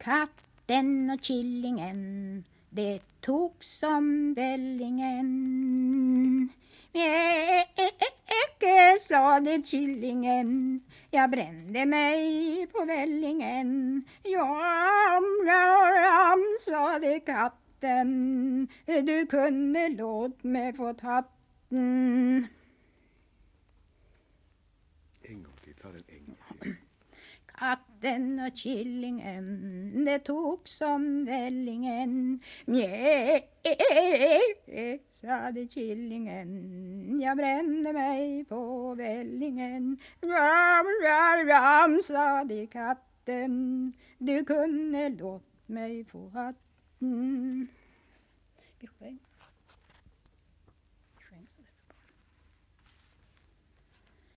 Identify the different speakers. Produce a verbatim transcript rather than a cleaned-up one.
Speaker 1: Katten och killingen, det tog som vällingen. Mjäke, sa det killingen, jag brände mig på vällingen. Jam, jam, sa det katten, du kunde låt mig få hatten.
Speaker 2: En gång till, ta den en gång till.
Speaker 1: Katten och killingen, det tog som vällingen. Mjä, sa det killingen, jag brände mig på vällingen. Ram, ram, ram, sa det katten, du kunde låt mig få hatten.